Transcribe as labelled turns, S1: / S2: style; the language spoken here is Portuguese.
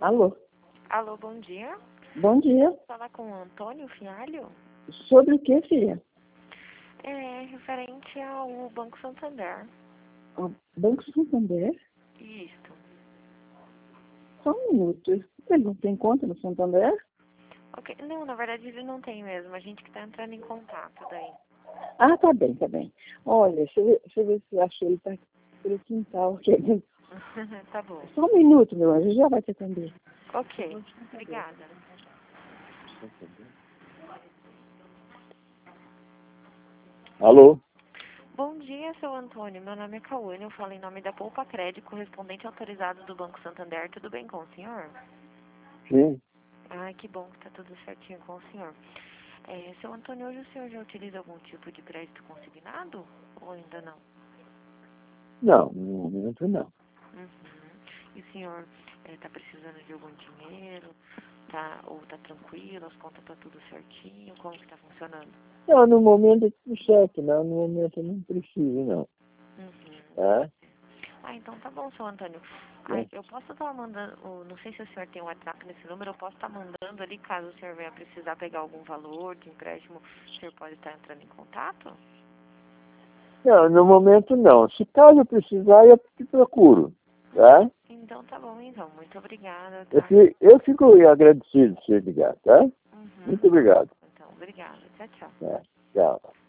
S1: Alô?
S2: Alô, bom dia.
S1: Bom dia.
S2: Vou falar com o Antônio Fialho?
S1: Sobre o que, filha?
S2: É referente ao Banco Santander.
S1: O Banco Santander?
S2: Isso.
S1: Só um minuto. Ele não tem conta no Santander?
S2: Ok. Não, na verdade ele não tem mesmo. A gente que está entrando em contato daí.
S1: Ah, tá bem, tá bem. Olha, deixa eu ver se eu acho ele tá pelo quintal. Aqui.
S2: Tá bom.
S1: Só um minuto, meu anjo, já vai te atender.
S2: Ok. Obrigada.
S3: Alô?
S2: Bom dia, seu Antônio. Meu nome é Cauane. Eu falo em nome da Poupa Crédito, correspondente autorizado do Banco Santander. Tudo bem com o senhor?
S3: Sim.
S2: Ai, que bom que tá tudo certinho com o senhor. Seu Antônio, hoje o senhor já utiliza algum tipo de crédito consignado? Ou ainda não?
S3: Não, no momento não.
S2: Uhum. E o senhor está precisando de algum dinheiro? Ou tá tranquilo, as contas tá tudo certinho? Como que tá funcionando?
S3: Não, no momento é tudo certo, não. No momento eu não preciso, não.
S2: Uhum.
S3: Tá?
S2: Ah, então tá bom, seu Antônio.
S3: É.
S2: Eu posso estar mandando, não sei se o senhor tem um WhatsApp nesse número, eu posso estar mandando ali, caso o senhor venha precisar pegar algum valor de empréstimo, o senhor pode estar entrando em contato?
S3: Não, no momento não. Se caso eu precisar, eu te procuro. Tá?
S2: Então tá bom, então. Muito obrigada,
S3: Eu
S2: tá?
S3: eu fico agradecido de ser ligado, tá?
S2: Uhum.
S3: Muito obrigado.
S2: Então, obrigada. Tchau, tchau.
S3: Tá. Tchau.